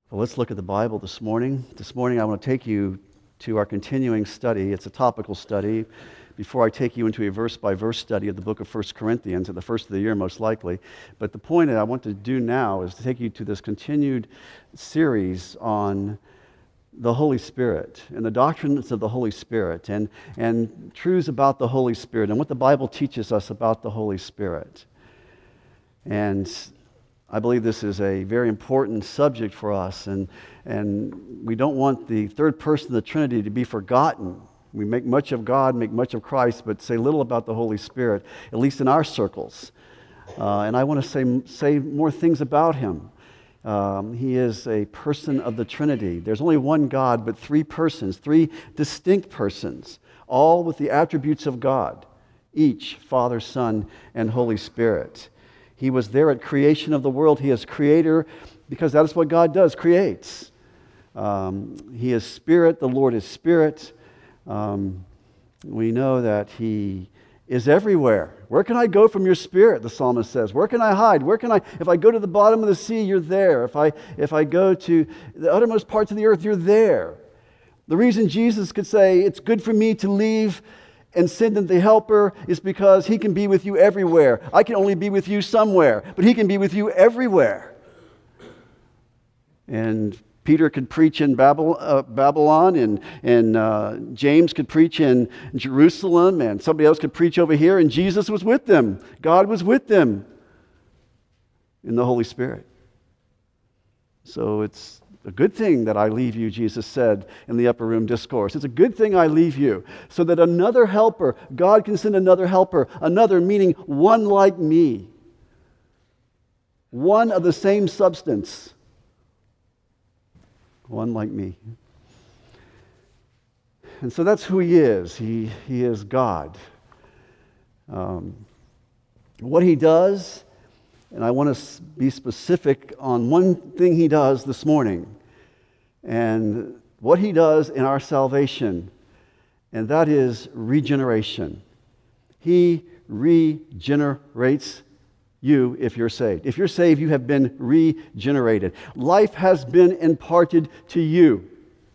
Well, let's look at the Bible this morning. This morning I want to take you to our continuing study. It's a topical study. Before I take you into a verse-by-verse study of the book of 1 Corinthians at the first of the year, most likely. But the point that I want to do now is to take you to this continued series on the Holy Spirit and the doctrines of the Holy Spirit and truths about the Holy Spirit and what the Bible teaches us about the Holy Spirit. And I believe this is a very important subject for us, and we don't want the third person of the Trinity to be forgotten. We make much of God, make much of Christ, but say little about the Holy Spirit, at least in our circles. And I want to say more things about Him. He is a person of the Trinity. There's only one God, but three persons, three distinct persons, all with the attributes of God, each Father, Son, and Holy Spirit. He was there at creation of the world. He is creator because that is what God does, creates. He is spirit. The Lord is spirit. We know that He is everywhere. Where can I go from your spirit, the psalmist says? Where can I hide? If I go to the bottom of the sea, you're there. If I go to the uttermost parts of the earth, you're there. The reason Jesus could say, it's good for me to leave and send in the helper is because He can be with you everywhere. I can only be with you somewhere, but He can be with you everywhere. And Peter could preach in Babylon, and James could preach in Jerusalem, and somebody else could preach over here, and Jesus was with them. God was with them in the Holy Spirit. So it's a good thing that I leave you, Jesus said in the upper room discourse. It's a good thing I leave you, so that another helper, God can send another helper, another meaning one like me, one of the same substance, one like me. And so that's who He is. He is God. What He does, and I want to be specific on one thing He does this morning, and what He does in our salvation, and that is regeneration. He regenerates you if you're saved. If you're saved, you have been regenerated. Life has been imparted to you.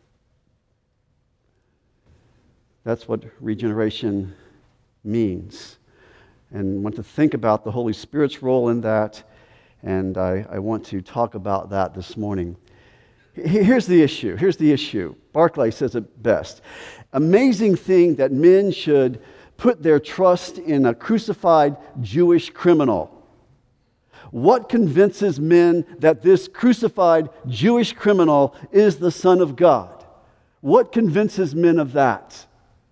That's what regeneration means. And I want to think about the Holy Spirit's role in that, and I want to talk about that this morning. Here's the issue. Barclay says it best. Amazing thing that men should put their trust in a crucified Jewish criminal. What convinces men that this crucified Jewish criminal is the Son of God? What convinces men of that?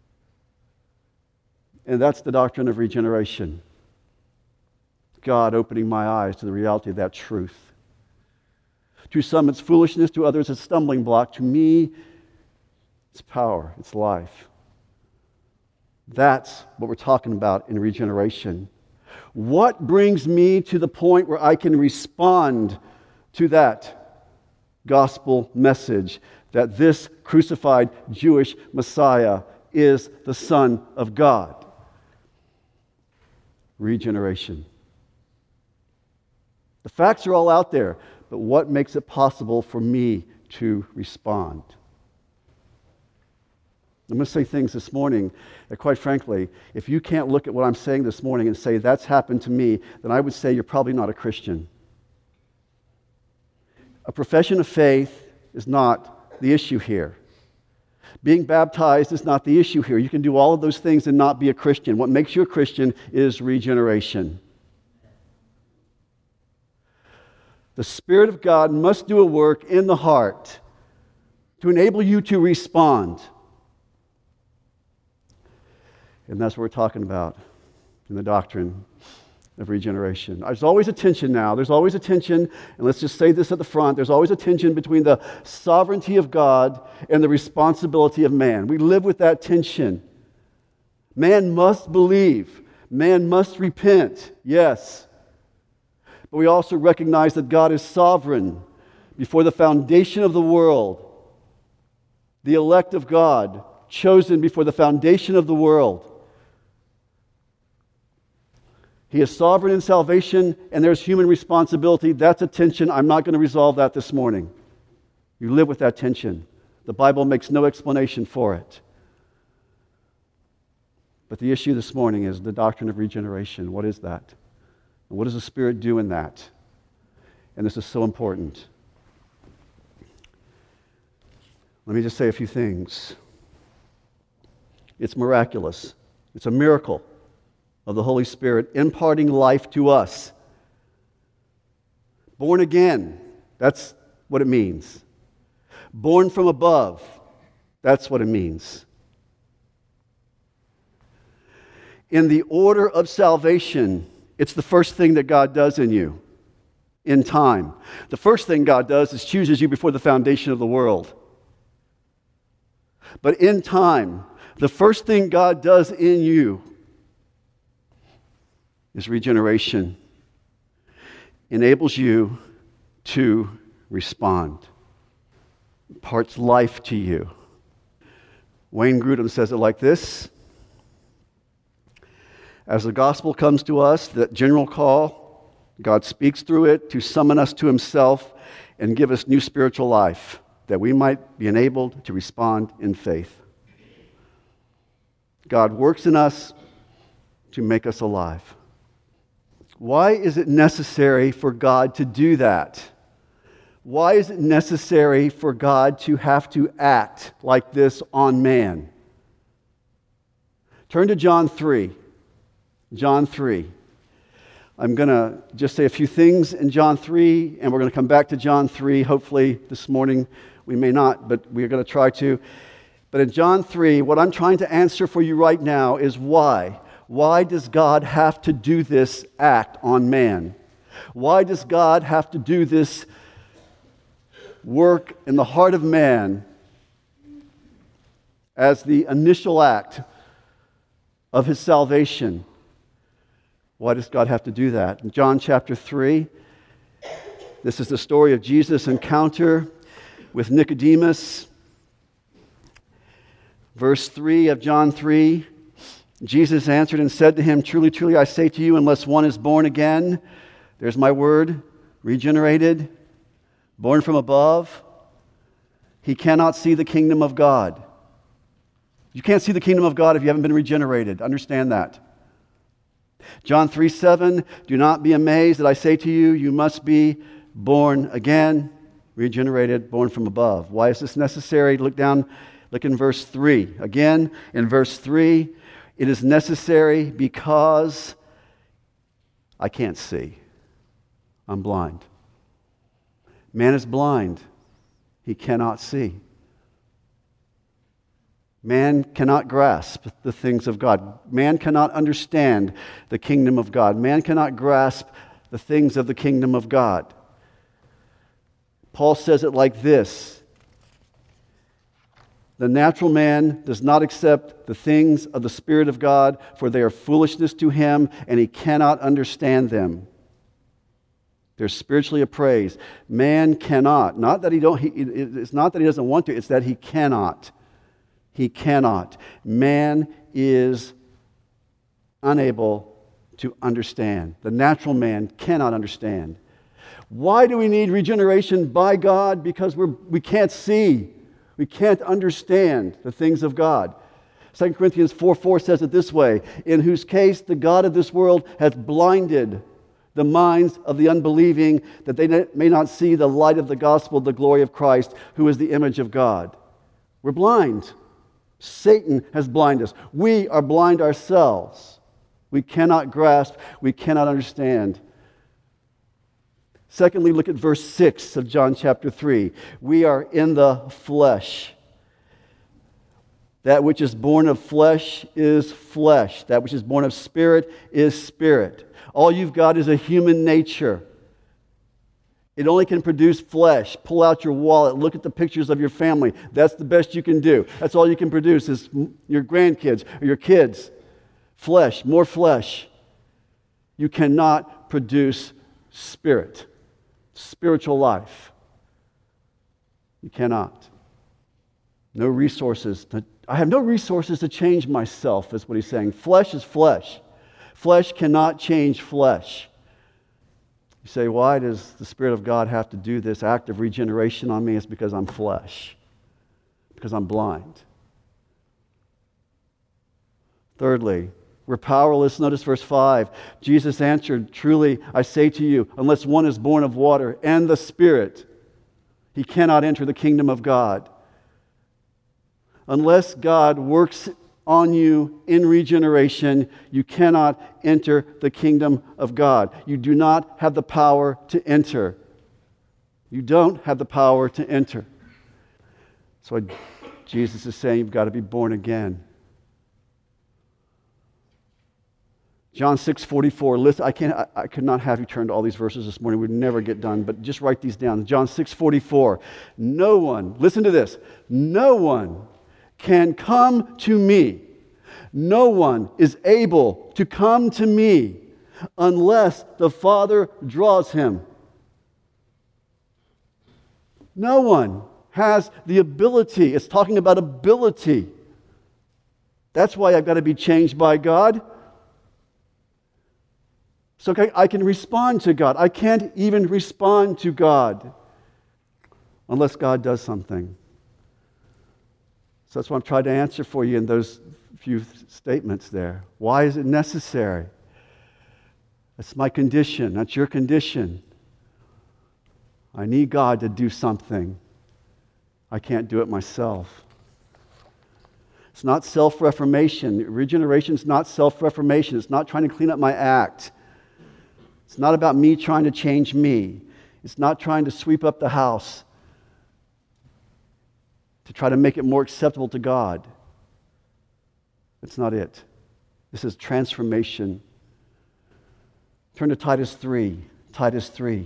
And that's the doctrine of regeneration. God opening my eyes to the reality of that truth. To some it's foolishness, to others it's a stumbling block. To me, it's power, it's life. That's what we're talking about in regeneration. What brings me to the point where I can respond to that gospel message that this crucified Jewish Messiah is the Son of God? Regeneration. The facts are all out there, but what makes it possible for me to respond? I'm going to say things this morning that, quite frankly, if you can't look at what I'm saying this morning and say, that's happened to me, then I would say you're probably not a Christian. A profession of faith is not the issue here. Being baptized is not the issue here. You can do all of those things and not be a Christian. What makes you a Christian is regeneration. The Spirit of God must do a work in the heart to enable you to respond. And that's what we're talking about in the doctrine of regeneration. There's always a tension now. There's always a tension, and let's just say this at the front. There's always a tension between the sovereignty of God and the responsibility of man. We live with that tension. Man must believe. Man must repent. Yes. But we also recognize that God is sovereign. Before the foundation of the world, the elect of God, chosen before the foundation of the world. He is sovereign in salvation, and there's human responsibility. That's a tension. I'm not going to resolve that this morning. You live with that tension. The Bible makes no explanation for it. But the issue this morning is the doctrine of regeneration. What is that? And what does the Spirit do in that? And this is so important. Let me just say a few things. It's miraculous. It's a miracle of the Holy Spirit imparting life to us. Born again, that's what it means. Born from above, that's what it means. In the order of salvation, it's the first thing that God does in you, in time. The first thing God does is chooses you before the foundation of the world. But in time, the first thing God does in you is regeneration. Enables you to respond. Imparts life to you. Wayne Grudem says it like this. As the gospel comes to us, that general call, God speaks through it to summon us to himself and give us new spiritual life, that we might be enabled to respond in faith. God works in us to make us alive. Why is it necessary for God to do that? Why is it necessary for God to have to act like this on man? Turn to John 3. John 3. I'm going to just say a few things in John 3, and we're going to come back to John 3. Hopefully this morning we may not, but we're going to try to. But in John 3, what I'm trying to answer for you right now is why. Why does God have to do this act on man? Why does God have to do this work in the heart of man as the initial act of his salvation? Why does God have to do that? In John chapter 3, this is the story of Jesus' encounter with Nicodemus. Verse 3 of John 3, Jesus answered and said to him, "Truly, truly, I say to you, unless one is born again," there's my word, regenerated, born from above, he cannot see the kingdom of God. You can't see the kingdom of God if you haven't been regenerated. Understand that. John 3:7, "Do not be amazed that I say to you, you must be born again," regenerated, born from above. Why is this necessary? Look in verse 3. Again, in verse 3, it is necessary because I can't see. I'm blind. Man is blind. He cannot see. Man cannot grasp the things of God. Man cannot understand the kingdom of God. Man cannot grasp the things of the kingdom of God. Paul says it like this: "The natural man does not accept the things of the Spirit of God, for they are foolishness to him, and he cannot understand them. They're spiritually appraised." Man cannot. It's not that he doesn't want to, it's that he cannot. He cannot. Man is unable to understand. The natural man cannot understand. Why do we need regeneration by God? Because we can't see. We can't understand the things of God. 2 Corinthians 4:4 says it this way: "In whose case the God of this world has blinded the minds of the unbelieving, that they may not see the light of the gospel of the glory of Christ, who is the image of God." We're blind. Satan has blinded us. We are blind ourselves. We cannot grasp. We cannot understand. Secondly, look at verse 6 of John chapter 3. "We are in the flesh. That which is born of flesh is flesh. That which is born of spirit is spirit." All you've got is a human nature. It only can produce flesh. Pull out your wallet, look at the pictures of your family. That's the best you can do. That's all you can produce is your grandkids or your kids. Flesh, more flesh. You cannot produce spirit, spiritual life. You cannot. No resources. I have no resources to change myself, is what he's saying. Flesh is flesh. Flesh cannot change flesh. You say, why does the Spirit of God have to do this act of regeneration on me? It's because I'm flesh, because I'm blind. Thirdly, we're powerless. Notice verse 5. Jesus answered, truly, I say to you, unless one is born of water and the Spirit, he cannot enter the kingdom of God. Unless God works on you in regeneration, you cannot enter the kingdom of God. You do not have the power to enter. You don't have the power to enter. So Jesus is saying you've got to be born again. John 6:44. Listen, I could not have you turn to all these verses this morning. We'd never get done, but just write these down. John 6:44. No one, listen to this, no one can come to me. No one is able to come to me unless the Father draws him. No one has the ability. It's talking about ability. That's why I've got to be changed by God. So I can respond to God. I can't even respond to God unless God does something. So that's what I'm trying to answer for you in those few statements there. Why is it necessary? That's my condition. That's your condition. I need God to do something. I can't do it myself. It's not self-reformation. Regeneration is not self-reformation. It's not trying to clean up my act. It's not about me trying to change me. It's not trying to sweep up the house to try to make it more acceptable to God. That's not it. This is transformation. Turn to Titus 3. Titus 3.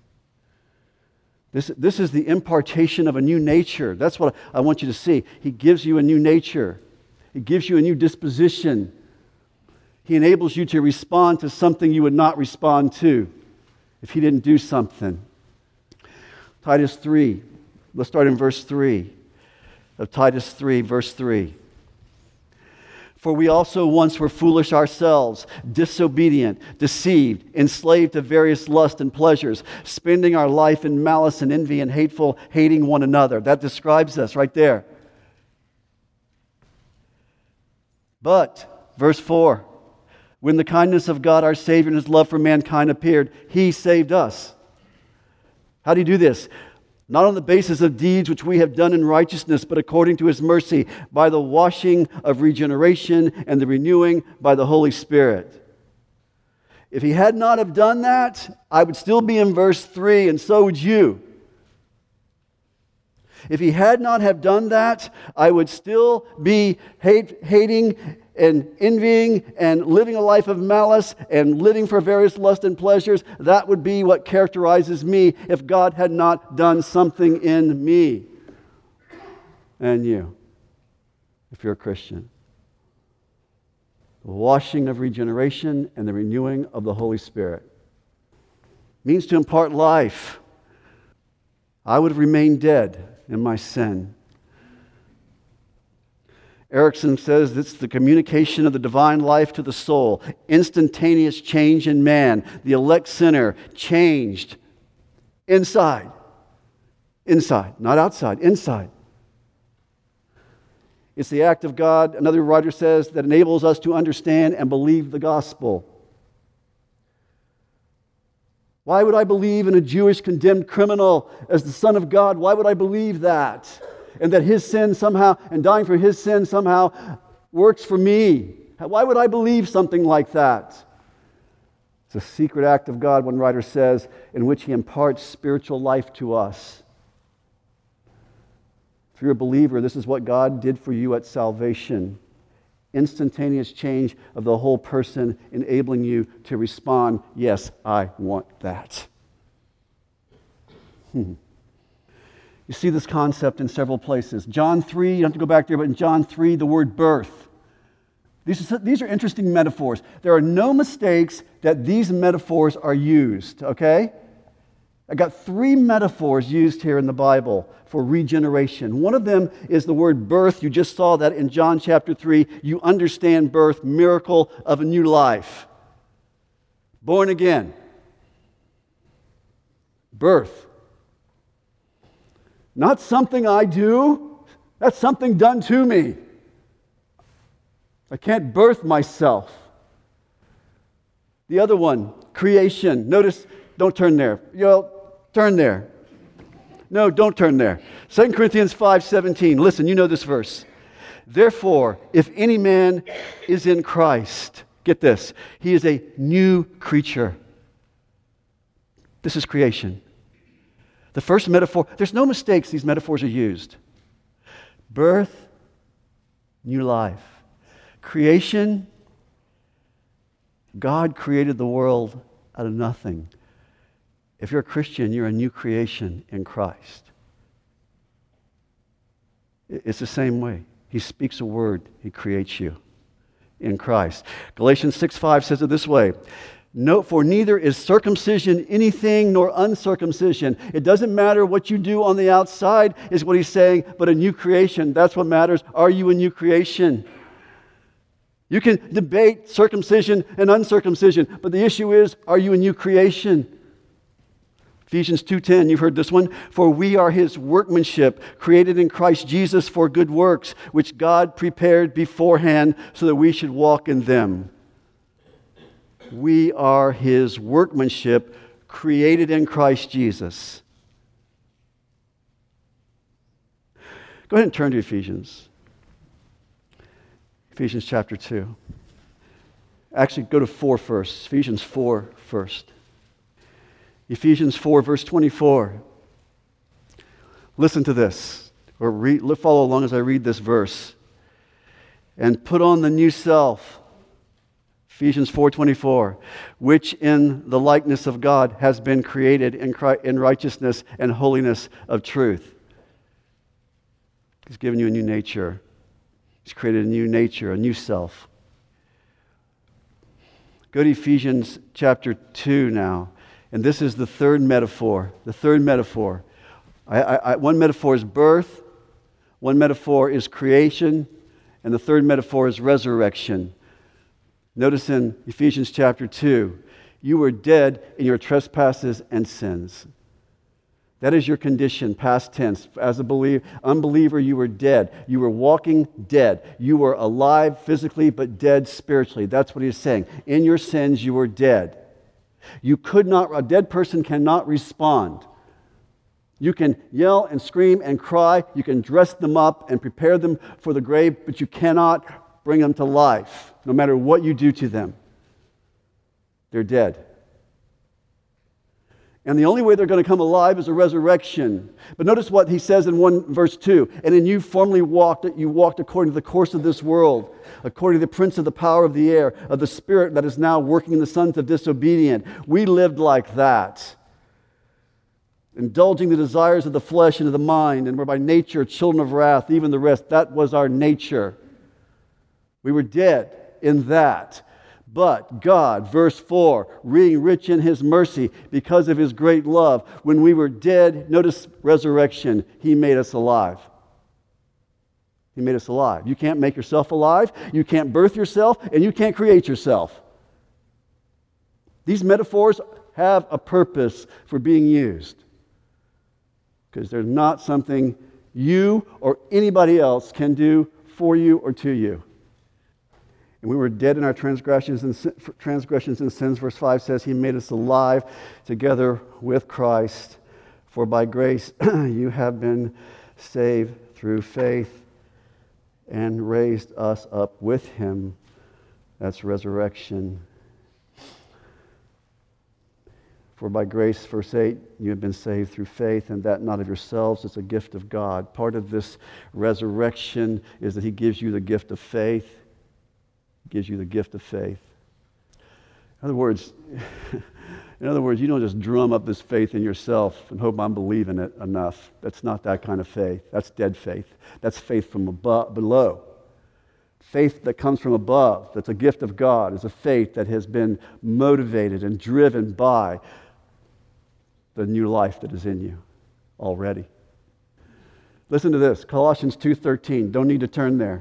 This is the impartation of a new nature. That's what I want you to see. He gives you a new nature. He gives you a new disposition. He enables you to respond to something you would not respond to if He didn't do something. Titus 3. Let's start in verse 3 of Titus 3, verse 3. For we also once were foolish ourselves, disobedient, deceived, enslaved to various lusts and pleasures, spending our life in malice and envy and hating one another. That describes us right there. But, verse 4, when the kindness of God our Savior and His love for mankind appeared, He saved us. How do you do this? Not on the basis of deeds which we have done in righteousness, but according to His mercy, by the washing of regeneration and the renewing by the Holy Spirit. If He had not have done that, I would still be in verse 3, and so would you. If He had not have done that, I would still be hating and envying and living a life of malice and living for various lusts and pleasures. That would be what characterizes me if God had not done something in me and you, if you're a Christian. The washing of regeneration and the renewing of the Holy Spirit means to impart life. I would have remained dead in my sin. Erickson says it's the communication of the divine life to the soul, instantaneous change in man, the elect sinner changed inside. Inside, not outside, inside. It's the act of God, another writer says, that enables us to understand and believe the gospel. Why would I believe in a Jewish condemned criminal as the Son of God? Why would I believe that? And that his sin somehow, and dying for his sin somehow works for me. Why would I believe something like that? It's a secret act of God, one writer says, in which He imparts spiritual life to us. If you're a believer, this is what God did for you at salvation. Instantaneous change of the whole person, enabling you to respond, yes, I want that. You see this concept in several places. John 3, you don't have to go back there, but in John 3, the word birth. These are interesting metaphors. There are no mistakes that these metaphors are used, okay? I got 3 metaphors used here in the Bible for regeneration. One of them is the word birth. You just saw that in John chapter 3. You understand birth, miracle of a new life. Born again. Birth. Not something I do. That's something done to me. I can't birth myself. The other one, creation. Notice, don't turn there. Turn there. No, don't turn there. 2 Corinthians 5:17. Listen, you know this verse. Therefore, if any man is in Christ, get this, he is a new creature. This is creation. The first metaphor, there's no mistakes, these metaphors are used. Birth, new life. Creation, God created the world out of nothing. If you're a Christian, you're a new creation in Christ. It's the same way. He speaks a word, he creates you in Christ. Galatians 6:5 says it this way. No, for neither is circumcision anything nor uncircumcision. It doesn't matter what you do on the outside, is what he's saying, but a new creation. That's what matters. Are you a new creation? You can debate circumcision and uncircumcision, but the issue is, are you a new creation? Ephesians 2:10, you've heard this one. For we are his workmanship, created in Christ Jesus for good works, which God prepared beforehand so that we should walk in them. We are his workmanship, created in Christ Jesus. Go ahead and turn to Ephesians. Ephesians chapter 2. Actually, go to 4 first. Ephesians 4 first. Ephesians 4, verse 24. Listen to this, or follow along as I read this verse. And put on the new self, Ephesians 4:24, which in the likeness of God has been created in righteousness and holiness of truth. He's given you a new nature. He's created a new nature, a new self. Go to Ephesians chapter 2 now. And this is the third metaphor. The third metaphor. One metaphor is birth. One metaphor is creation. And the third metaphor is resurrection. Notice in Ephesians chapter 2, you were dead in your trespasses and sins. That is your condition, past tense. As a unbeliever, you were dead. You were walking dead. You were alive physically, but dead spiritually. That's what he's saying. In your sins, you were dead. A dead person cannot respond. You can yell and scream and cry. You can dress them up and prepare them for the grave, but you cannot bring them to life, no matter what you do to them. They're dead. And the only way they're going to come alive is a resurrection. But notice what he says in verse 2. And in you formerly you walked according to the course of this world, according to the prince of the power of the air, of the spirit that is now working in the sons of disobedience. We lived like that, indulging the desires of the flesh and of the mind, and were by nature children of wrath, even the rest. That was our nature. We were dead in that. But God, verse 4, being rich in his mercy because of his great love, when we were dead, notice resurrection, he made us alive. He made us alive. You can't make yourself alive, you can't birth yourself, and you can't create yourself. These metaphors have a purpose for being used, because they're not something you or anybody else can do for you or to you. And we were dead in our transgressions and sins. Verse 5 says, he made us alive together with Christ. For by grace you have been saved through faith, and raised us up with him. That's resurrection. For by grace, verse 8, you have been saved through faith, and that not of yourselves, it's a gift of God. Part of this resurrection is that he gives you the gift of faith. Gives you the gift of faith. In other words, you don't just drum up this faith in yourself and hope I'm believing it enough. That's not that kind of faith. That's dead faith. That's faith from below. Faith that comes from above, that's a gift of God, is a faith that has been motivated and driven by the new life that is in you already. Listen to this, Colossians 2:13. Don't need to turn there.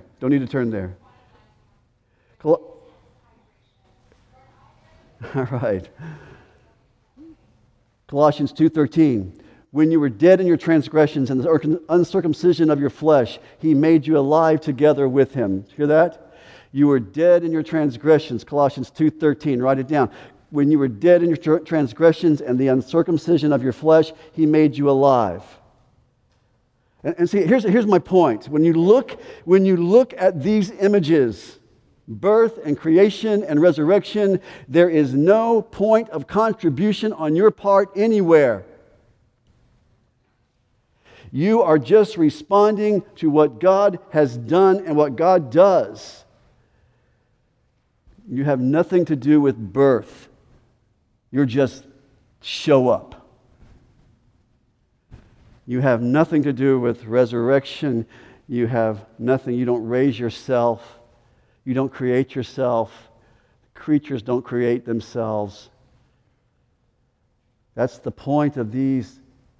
All right. Colossians 2:13. When you were dead in your transgressions and the uncircumcision of your flesh, he made you alive together with him. Did you hear that? You were dead in your transgressions. Colossians 2:13. Write it down. When you were dead in your transgressions and the uncircumcision of your flesh, he made you alive. And see, here's my point. When you look at these images, birth and creation and resurrection, there is no point of contribution on your part anywhere. You are just responding to what God has done and what God does. You have nothing to do with birth. You're just show up. You have nothing to do with resurrection. You have nothing. You don't raise yourself. You don't create yourself. Creatures don't create themselves. That's the point of these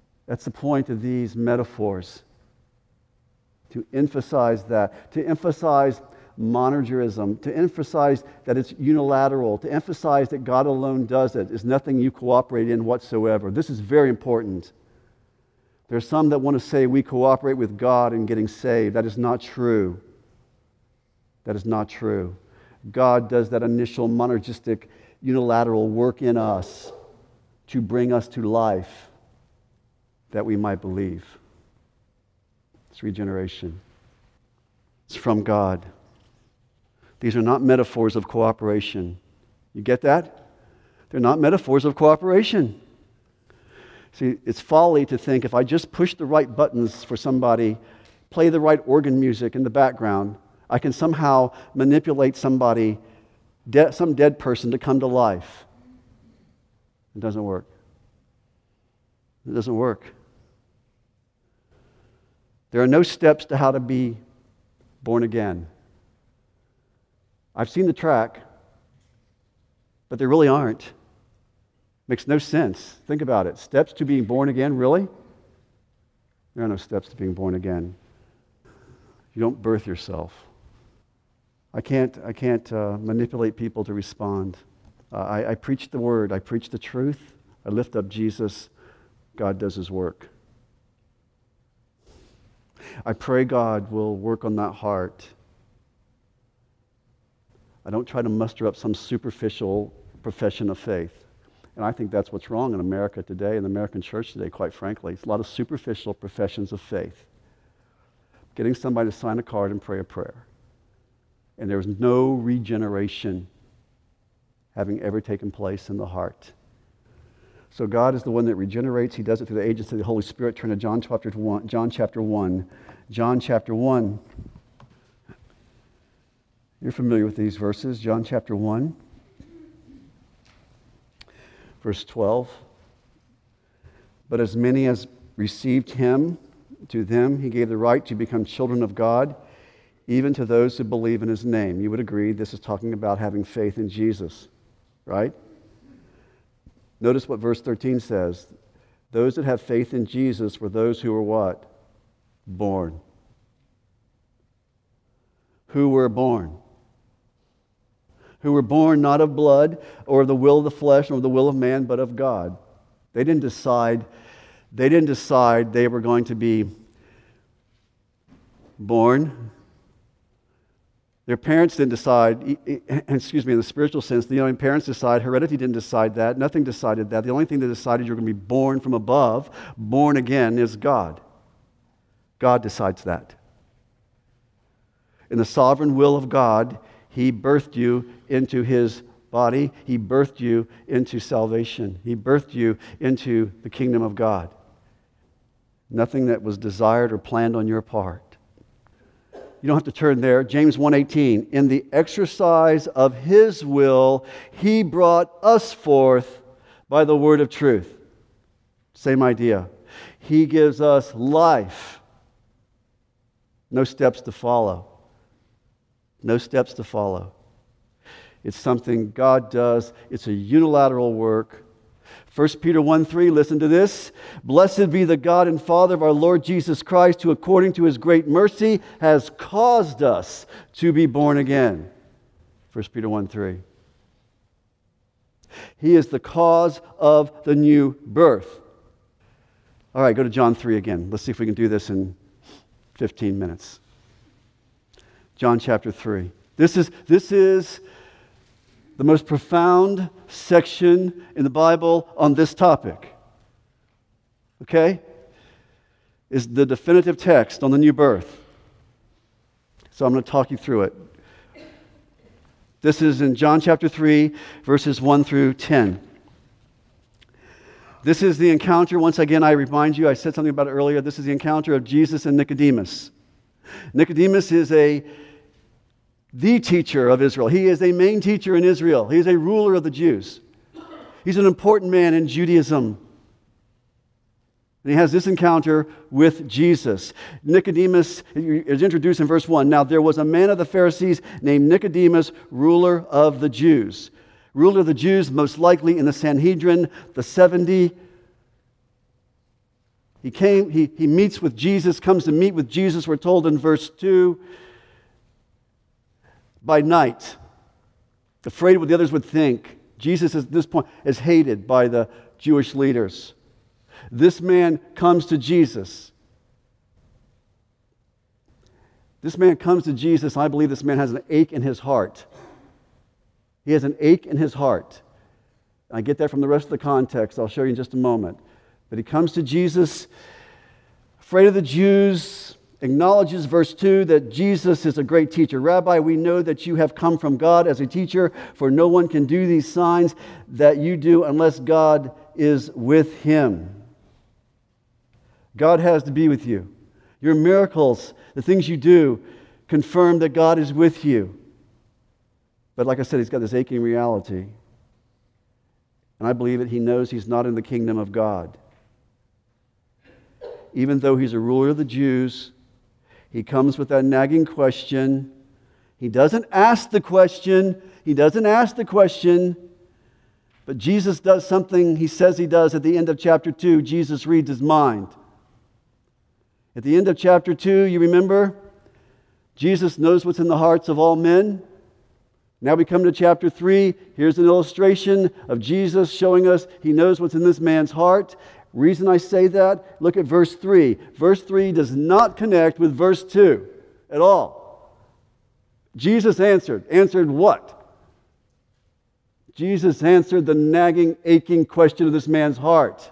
metaphors. To emphasize that. To emphasize monergism. To emphasize that it's unilateral. To emphasize that God alone does it. There's nothing you cooperate in whatsoever. This is very important. There are some that want to say we cooperate with God in getting saved. That is not true. That is not true. God does that initial monergistic unilateral work in us to bring us to life that we might believe. It's regeneration. It's from God. These are not metaphors of cooperation. You get that? They're not metaphors of cooperation. See, it's folly to think if I just push the right buttons for somebody, play the right organ music in the background, I can somehow manipulate somebody, some dead person, to come to life. It doesn't work. It doesn't work. There are no steps to how to be born again. I've seen the track, but there really aren't. Makes no sense. Think about it. Steps to being born again, really? There are no steps to being born again. You don't birth yourself. I can't manipulate people to respond. I preach the word. I preach the truth. I lift up Jesus. God does his work. I pray God will work on that heart. I don't try to muster up some superficial profession of faith. And I think that's what's wrong in America today, in the American church today, quite frankly. It's a lot of superficial professions of faith. Getting somebody to sign a card and pray a prayer. And there's no regeneration having ever taken place in the heart. So God is the one that regenerates. He does it through the agency of the Holy Spirit. Turn to John chapter 1. John chapter 1. John chapter 1. You're familiar with these verses. John chapter 1. Verse 12. But as many as received him, to them he gave the right to become children of God, even to those who believe in his name. You would agree this is talking about having faith in Jesus, right? Notice what verse 13 says. Those that have faith in Jesus were those who were what? Born. Who were born? Who were born not of blood or the will of the flesh or the will of man, but of God. They didn't decide they were going to be born. Their parents didn't decide, in the spiritual sense, parents decide, heredity didn't decide that, nothing decided that. The only thing that decided you're going to be born from above, born again, is God. God decides that. In the sovereign will of God, he birthed you into his body. He birthed you into salvation. He birthed you into the kingdom of God. Nothing that was desired or planned on your part. You don't have to turn there. James 1:18. In the exercise of his will, he brought us forth by the word of truth. Same idea. He gives us life. No steps to follow. No steps to follow. It's something God does. It's a unilateral work. 1 Peter 1:3, listen to this. Blessed be the God and Father of our Lord Jesus Christ, who according to his great mercy has caused us to be born again. 1 Peter 1:3. He is the cause of the new birth. All right, go to John 3 again. Let's see if we can do this in 15 minutes. John chapter 3. This is the most profound section in the Bible on this topic. Okay? Is the definitive text on the new birth. So I'm going to talk you through it. This is in John chapter 3, verses 1 through 10. This is the encounter, once again, I remind you, I said something about it earlier. This is the encounter of Jesus and Nicodemus. Nicodemus is the teacher of Israel. He is a main teacher in Israel. He is a ruler of the Jews. He's an important man in Judaism. And he has this encounter with Jesus. Nicodemus is introduced in verse 1. Now there was a man of the Pharisees named Nicodemus, ruler of the Jews. Ruler of the Jews, most likely in the Sanhedrin, the 70. He meets with Jesus, comes to meet with Jesus, we're told in verse 2, by night, afraid of what the others would think. Jesus at this point is hated by the Jewish leaders. This man comes to Jesus. This man comes to Jesus. I believe this man has an ache in his heart. He has an ache in his heart. I get that from the rest of the context. I'll show you in just a moment. But he comes to Jesus, afraid of the Jews, acknowledges, verse 2, that Jesus is a great teacher. Rabbi, we know that you have come from God as a teacher, for no one can do these signs that you do unless God is with him. God has to be with you. Your miracles, the things you do, confirm that God is with you. But like I said, he's got this aching reality. And I believe that he knows he's not in the kingdom of God. Even though he's a ruler of the Jews, he comes with that nagging question. He doesn't ask the question. But Jesus does something he says he does at the end of chapter 2. Jesus reads his mind. At the end of chapter 2, you remember? Jesus knows what's in the hearts of all men. Now we come to chapter 3. Here's an illustration of Jesus showing us he knows what's in this man's heart. Reason I say that, look at verse 3. Verse 3 does not connect with verse 2 at all. Jesus answered. Answered what? Jesus answered the nagging, aching question of this man's heart.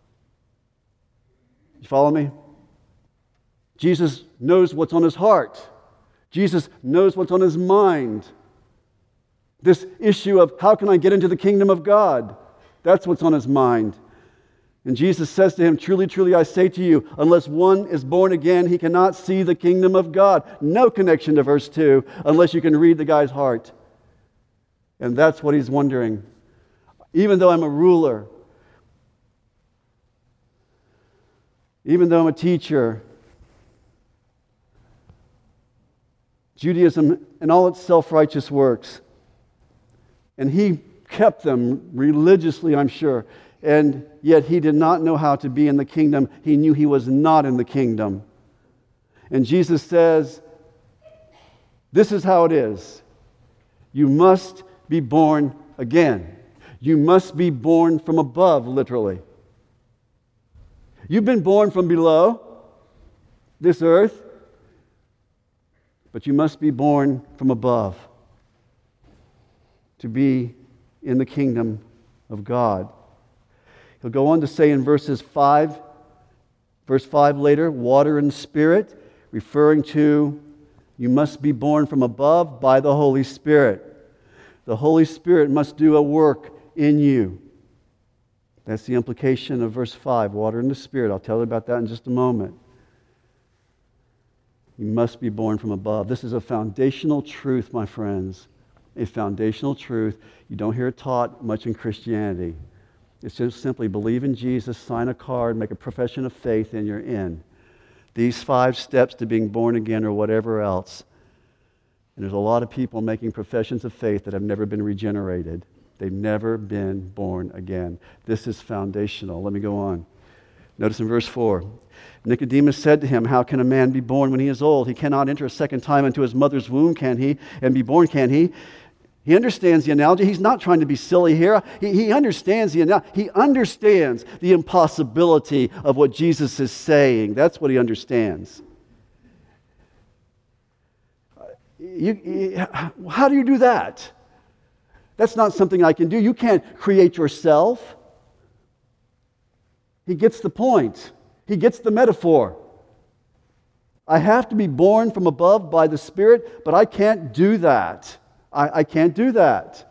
You follow me? Jesus knows what's on his heart. Jesus knows what's on his mind. This issue of how can I get into the kingdom of God? That's what's on his mind. And Jesus says to him, truly, truly, I say to you, unless one is born again, he cannot see the kingdom of God. No connection to verse 2, unless you can read the guy's heart. And that's what he's wondering. Even though I'm a ruler, even though I'm a teacher, Judaism and all its self-righteous works, and he kept them religiously, I'm sure, and yet he did not know how to be in the kingdom. He knew he was not in the kingdom. And Jesus says, this is how it is. You must be born again. You must be born from above, literally. You've been born from below this earth, but you must be born from above to be in the kingdom of God. He'll go on to say in verse 5 later, water and spirit, referring to you must be born from above by the Holy Spirit. The Holy Spirit must do a work in you. That's the implication of verse 5, water and the Spirit. I'll tell you about that in just a moment. You must be born from above. This is a foundational truth, my friends. A foundational truth. You don't hear it taught much in Christianity. It's just simply believe in Jesus, sign a card, make a profession of faith, and you're in. These 5 steps to being born again or whatever else. And there's a lot of people making professions of faith that have never been regenerated. They've never been born again. This is foundational. Let me go on. Notice in verse 4. Nicodemus said to him, how can a man be born when he is old? He cannot enter a second time into his mother's womb, can he? And be born, can he? He understands the analogy. He's not trying to be silly here. He understands the analogy. He understands the impossibility of what Jesus is saying. That's what he understands. How do you do that? That's not something I can do. You can't create yourself. He gets the point. He gets the metaphor. I have to be born from above by the Spirit, but I can't do that. I can't do that.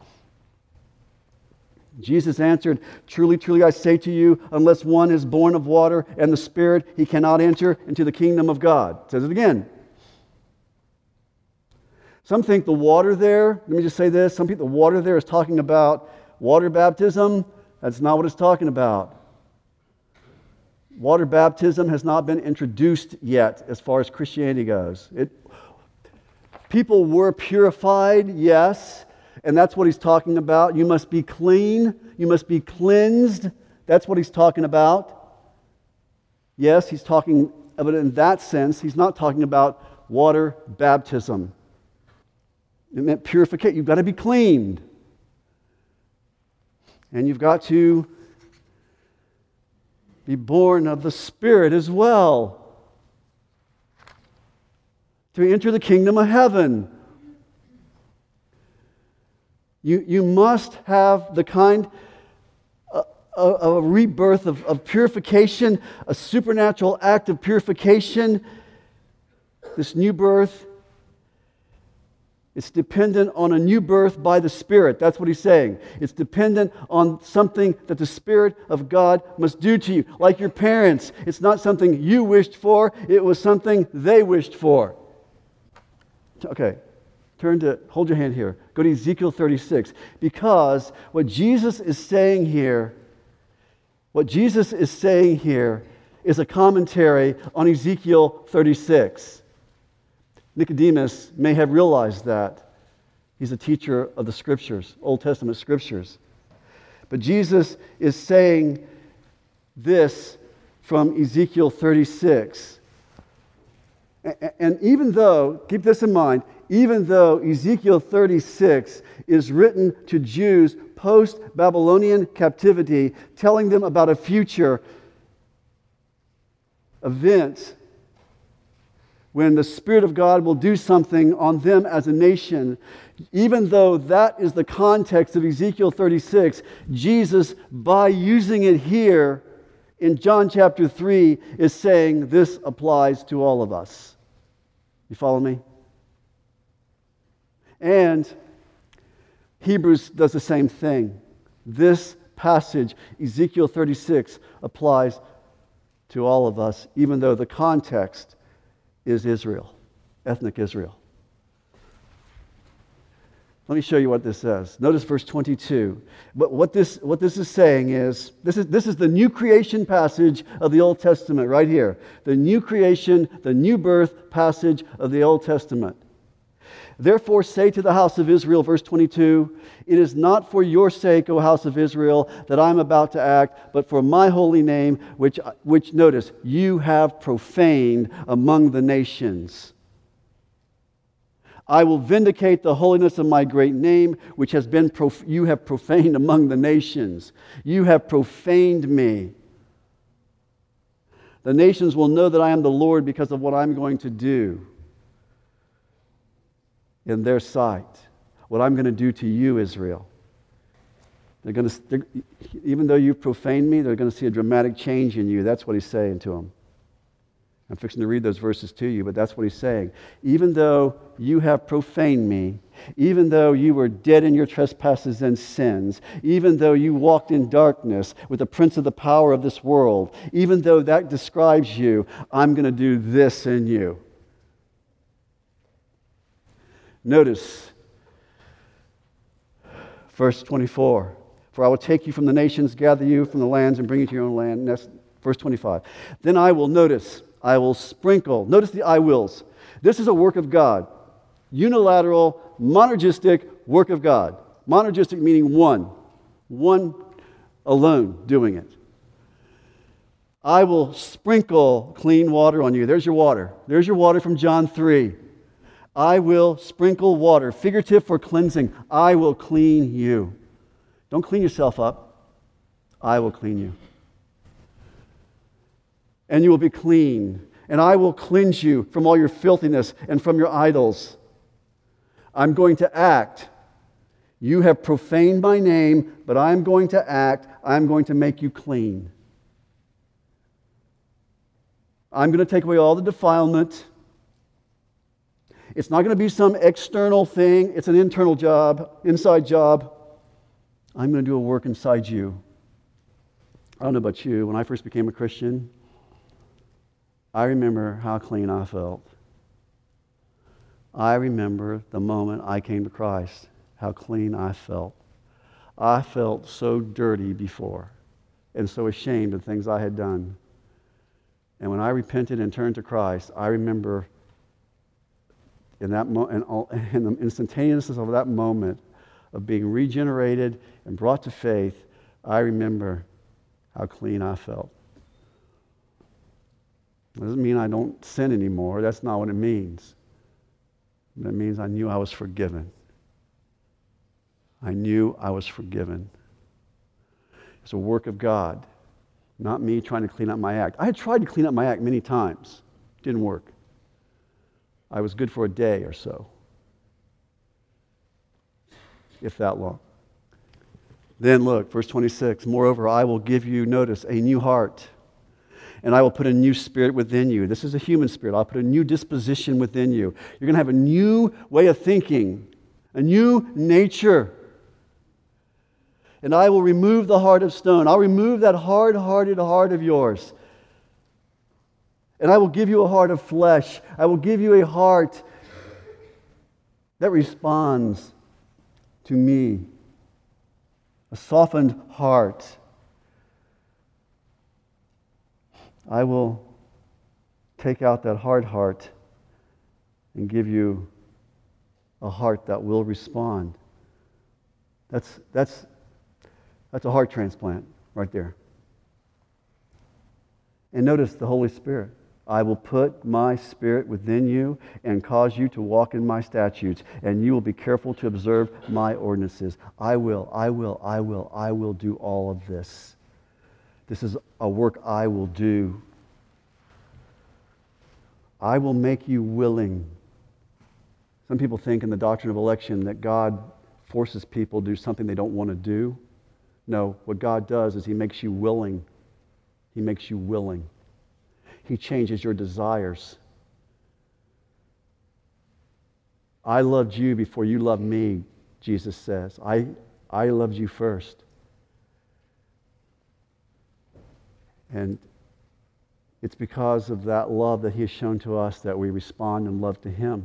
Jesus answered, "Truly, truly, I say to you, unless one is born of water and the Spirit, he cannot enter into the kingdom of God." It says it again. Some think the water there, let me just say this, some think the water there is talking about water baptism. That's not what it's talking about. Water baptism has not been introduced yet as far as Christianity goes. People were purified, yes, and that's what he's talking about. You must be clean. You must be cleansed. That's what he's talking about. Yes, he's talking of it in that sense. He's not talking about water baptism. It meant purification. You've got to be cleaned. And you've got to be born of the Spirit as well to enter the kingdom of heaven. You must have the kind of a rebirth of purification, a supernatural act of purification. This new birth, it's dependent on a new birth by the Spirit. That's what he's saying. It's dependent on something that the Spirit of God must do to you. Like your parents, it's not something you wished for, it was something they wished for. Okay, hold your hand here. Go to Ezekiel 36. Because what Jesus is saying here is a commentary on Ezekiel 36. Nicodemus may have realized that. He's a teacher of the Scriptures, Old Testament Scriptures. But Jesus is saying this from Ezekiel 36. And even though, keep this in mind, even though Ezekiel 36 is written to Jews post-Babylonian captivity, telling them about a future event when the Spirit of God will do something on them as a nation, even though that is the context of Ezekiel 36, Jesus, by using it here in John chapter 3, is saying this applies to all of us. You follow me? And Hebrews does the same thing. This passage, Ezekiel 36, applies to all of us, even though the context is Israel, ethnic Israel. Let me show you what this says. Notice verse 22. But what this is saying is, this is the new creation passage of the Old Testament right here. The new creation, the new birth passage of the Old Testament. Therefore say to the house of Israel, verse 22, it is not for your sake, O house of Israel, that I am about to act, but for my holy name, which notice, you have profaned among the nations. I will vindicate the holiness of my great name, which has been you have profaned among the nations. You have profaned me. The nations will know that I am the Lord because of what I'm going to do in their sight. What I'm going to do to you, Israel. Even though you've profaned me, they're going to see a dramatic change in you. That's what he's saying to them. I'm fixing to read those verses to you, but that's what he's saying. Even though you have profaned me, even though you were dead in your trespasses and sins, even though you walked in darkness with the prince of the power of this world, even though that describes you, I'm going to do this in you. Notice verse 24. For I will take you from the nations, gather you from the lands, and bring you to your own land. And that's verse 25. Then I will sprinkle. Notice the I wills. This is a work of God. Unilateral, monergistic work of God. Monergistic meaning one. One alone doing it. I will sprinkle clean water on you. There's your water. There's your water from John 3. I will sprinkle water, figurative for cleansing. I will clean you. Don't clean yourself up. I will clean you. And you will be clean. And I will cleanse you from all your filthiness and from your idols. I'm going to act. You have profaned my name, but I'm going to act. I'm going to make you clean. I'm going to take away all the defilement. It's not going to be some external thing. It's an internal job, inside job. I'm going to do a work inside you. I don't know about you. When I first became a Christian, I remember how clean I felt. I remember the moment I came to Christ, how clean I felt. I felt so dirty before and so ashamed of things I had done. And when I repented and turned to Christ, I remember in that in the instantaneousness of that moment of being regenerated and brought to faith, I remember how clean I felt. It doesn't mean I don't sin anymore. That's not what it means. It means I knew I was forgiven. I knew I was forgiven. It's a work of God, not me trying to clean up my act. I had tried to clean up my act many times. Didn't work. I was good for a day or so, if that long. Then look, verse 26, moreover, I will give you, notice, a new heart, and I will put a new spirit within you. This is a human spirit. I'll put a new disposition within you. You're going to have a new way of thinking, a new nature. And I will remove the heart of stone. I'll remove that hard-hearted heart of yours. And I will give you a heart of flesh. I will give you a heart that responds to me. A softened heart. I will take out that hard heart and give you a heart that will respond. That's a heart transplant right there. And notice the Holy Spirit. I will put my spirit within you and cause you to walk in my statutes, and you will be careful to observe my ordinances. I will do all of this. This is a work I will do. I will make you willing. Some people think in the doctrine of election that God forces people to do something they don't want to do. No, what God does is He makes you willing. He makes you willing. He changes your desires. I loved you before you loved me, Jesus says. I loved you first. And it's because of that love that He has shown to us that we respond in love to Him.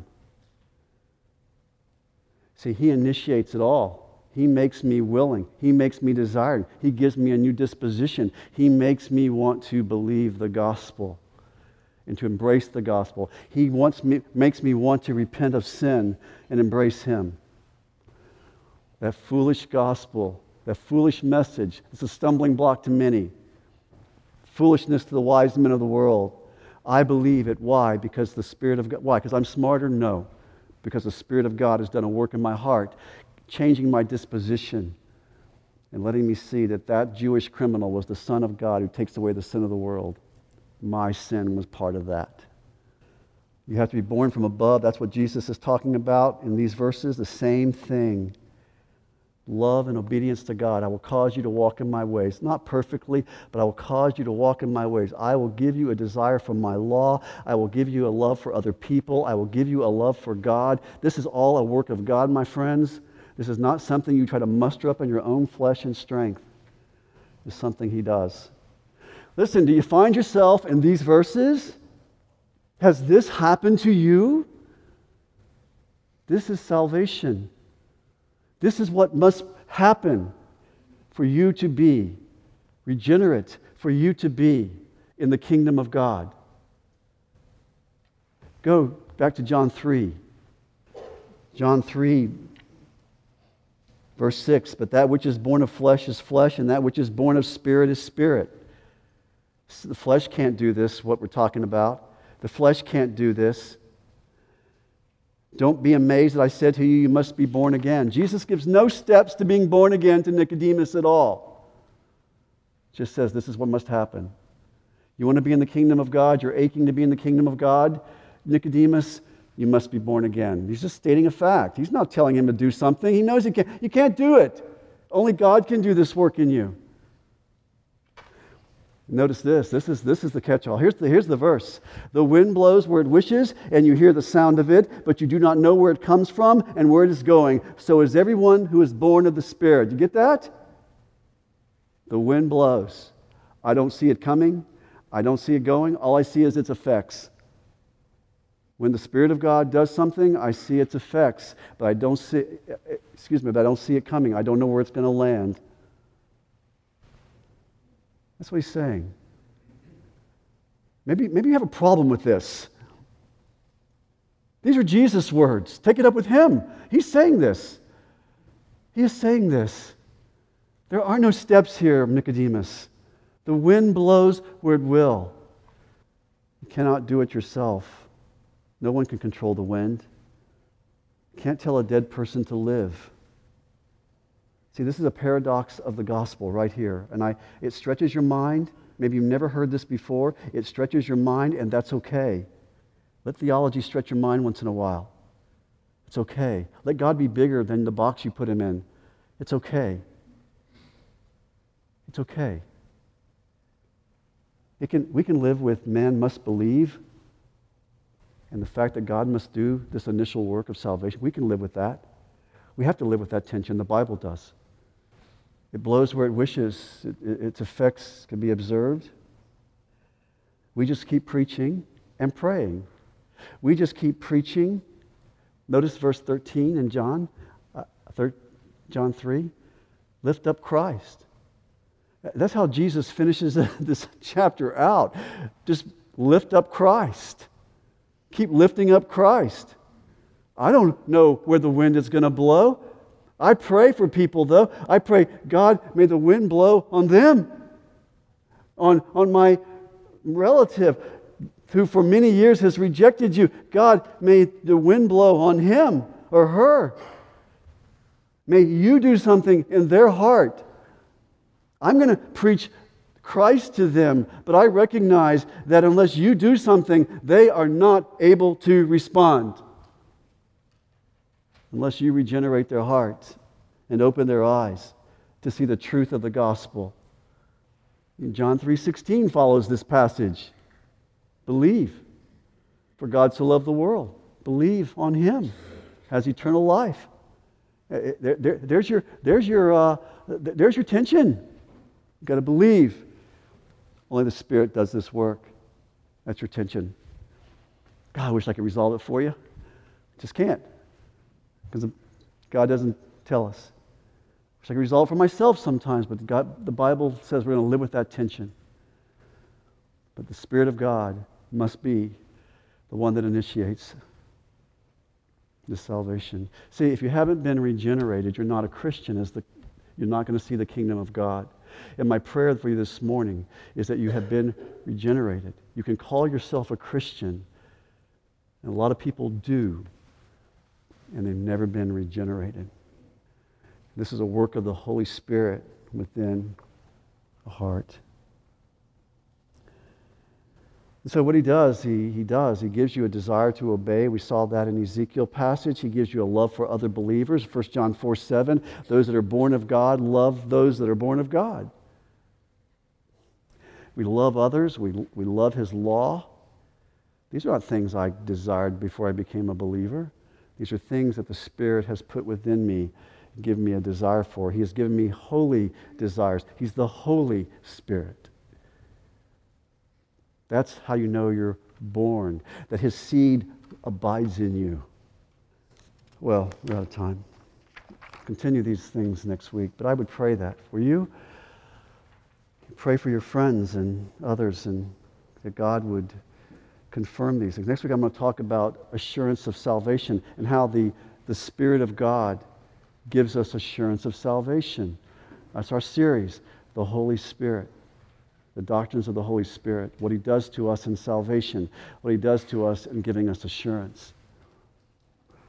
See, He initiates it all. He makes me willing. He makes me desiring. He gives me a new disposition. He makes me want to believe the gospel and to embrace the gospel. He makes me want to repent of sin and embrace Him. That foolish gospel, that foolish message, it's a stumbling block to many. Foolishness to the wise men of the world. I believe it. Why? Because the Spirit of God. Why? Because I'm smarter? No. Because the Spirit of God has done a work in my heart, changing my disposition and letting me see that that Jewish criminal was the Son of God who takes away the sin of the world. My sin was part of that. You have to be born from above. That's what Jesus is talking about in these verses. The same thing. Love and obedience to God. I will cause you to walk in my ways. Not perfectly, but I will cause you to walk in my ways. I will give you a desire for my law. I will give you a love for other people. I will give you a love for God. This is all a work of God, my friends. This is not something you try to muster up in your own flesh and strength. It's something He does. Listen, do you find yourself in these verses? Has this happened to you? This is salvation. This is what must happen for you to be regenerate, for you to be in the kingdom of God. Go back to John 3. John 3, verse 6. But that which is born of flesh is flesh, and that which is born of spirit is spirit. The flesh can't do this, what we're talking about. The flesh can't do this. Don't be amazed that I said to you, you must be born again. Jesus gives no steps to being born again to Nicodemus at all. Just says this is what must happen. You want to be in the kingdom of God? You're aching to be in the kingdom of God? Nicodemus, you must be born again. He's just stating a fact. He's not telling him to do something. He knows you can't do it. Only God can do this work in you. Notice this. This is the catch-all. Here's the verse. The wind blows where it wishes, and you hear the sound of it, but you do not know where it comes from and where it is going. So is everyone who is born of the Spirit. You get that? The wind blows. I don't see it coming. I don't see it going. All I see is its effects. When the Spirit of God does something, I see its effects, but I don't see it coming. I don't know where it's going to land. That's what he's saying. Maybe you have a problem with this. These are Jesus' words. Take it up with him. He's saying this. He is saying this. There are no steps here, Nicodemus. The wind blows where it will. You cannot do it yourself. No one can control the wind. You can't tell a dead person to live. See, this is a paradox of the gospel right here. And it stretches your mind. Maybe you've never heard this before. It stretches your mind, and that's okay. Let theology stretch your mind once in a while. It's okay. Let God be bigger than the box you put him in. It's okay. It's okay. We can live with man must believe and the fact that God must do this initial work of salvation. We can live with that. We have to live with that tension. The Bible does. It blows where it wishes. Its effects can be observed. We just keep preaching and praying. We just keep preaching. Notice verse 13 in John 3. Lift up Christ. That's how Jesus finishes this chapter out. Just lift up Christ. Keep lifting up Christ. I don't know where the wind is going to blow. I pray for people, though. I pray, God, may the wind blow on them, on my relative who for many years has rejected you. God, may the wind blow on him or her. May you do something in their heart. I'm going to preach Christ to them, but I recognize that unless you do something, they are not able to respond. Unless you regenerate their hearts and open their eyes to see the truth of the gospel. And John 3:16 follows this passage. Believe, for God so loved the world. Believe on him, has eternal life. There's your tension. You've got to believe. Only the Spirit does this work. That's your tension. God, I wish I could resolve it for you. Just can't. Because God doesn't tell us. I wish I could resolve it for myself sometimes, but the Bible says we're going to live with that tension. But the Spirit of God must be the one that initiates this salvation. See, if you haven't been regenerated, you're not a Christian. You're not going to see the kingdom of God. And my prayer for you this morning is that you have been regenerated. You can call yourself a Christian, and a lot of people do, and they've never been regenerated. This is a work of the Holy Spirit within the heart. And so what he does, he gives you a desire to obey. We saw that in Ezekiel passage. He gives you a love for other believers. 1 John 4:7, those that are born of God love those that are born of God. We love others. We love his law. These are not things I desired before I became a believer. These are things that the Spirit has put within me, given me a desire for. He has given me holy desires. He's the Holy Spirit. That's how you know you're born, that his seed abides in you. Well, we're out of time. Continue these things next week, but I would pray that for you. Pray for your friends and others, and that God would confirm these things. Next week I'm going to talk about assurance of salvation and how the Spirit of God gives us assurance of salvation. That's our series, The Holy Spirit. The doctrines of the Holy Spirit, what he does to us in salvation, what he does to us in giving us assurance.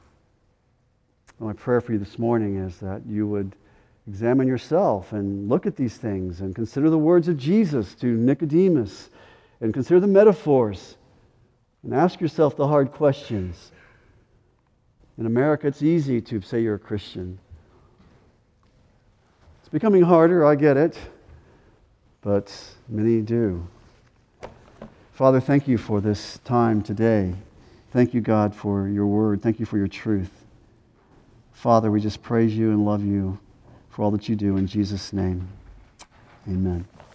My prayer for you this morning is that you would examine yourself and look at these things and consider the words of Jesus to Nicodemus and consider the metaphors and ask yourself the hard questions. In America, it's easy to say you're a Christian. It's becoming harder, I get it, but many do. Father, thank you for this time today. Thank you, God, for your word. Thank you for your truth. Father, we just praise you and love you for all that you do in Jesus' name. Amen.